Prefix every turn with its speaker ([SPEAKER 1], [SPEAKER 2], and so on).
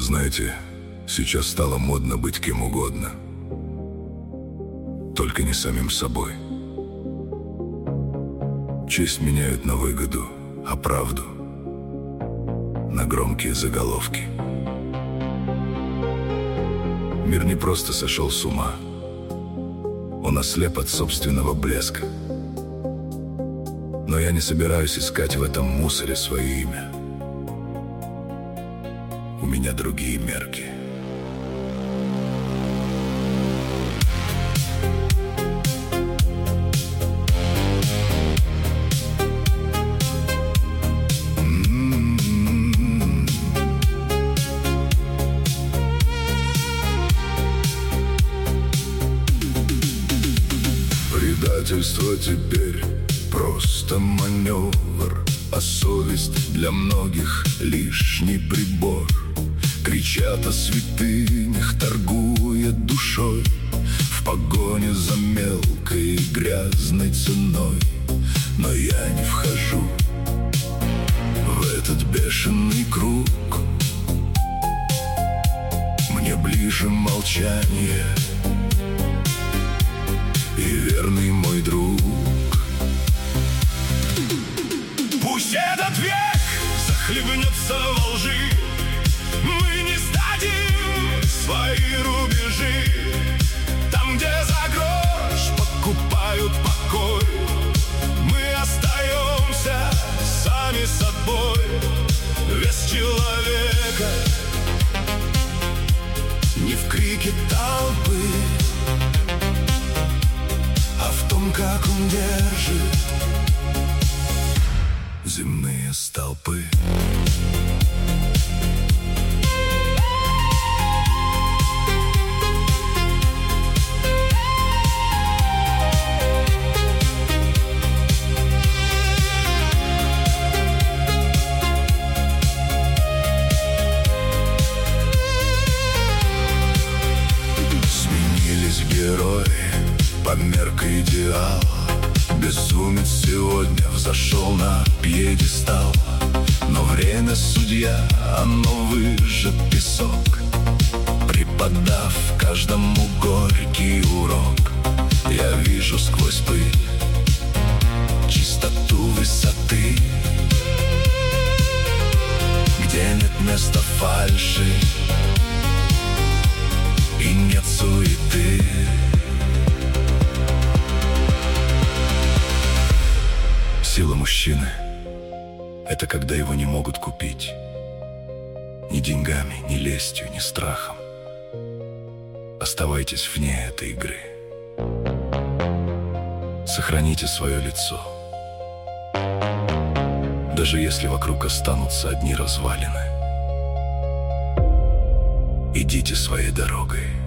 [SPEAKER 1] Знаете, сейчас стало модно быть кем угодно, только не самим собой. Честь меняют на выгоду, а правду на громкие заголовки. Мир не просто сошел с ума, он ослеп от собственного блеска. Но я не собираюсь искать в этом мусоре свое имя. У меня другие мерки. Предательство теперь просто маневр, а совесть для многих лишний прибор. Кричат о святынях, торгуя душой, в погоне за мелкой и грязной ценой. Но я не вхожу в этот бешеный круг. Мне ближе молчание и верный мой друг. Пусть этот век захлебнется во лжи, мы не сдадим свои рубежи. Там, где за грош покупают покой, мы остаемся сами собой. Вес человека не в крике толпы, а в том, как он держит земные столпы. Сменились герои по мерке идеала. Безумец сегодня взошел на пьедестал. Но время судья, оно выжжет песок, преподав каждому горький урок. Я вижу сквозь пыль чистоту высоты, где нет места фальши и нет суеты. Сила мужчины — это когда его не могут купить ни деньгами, ни лестью, ни страхом. Оставайтесь вне этой игры. Сохраните свое лицо, даже если вокруг останутся одни развалины. Идите своей дорогой.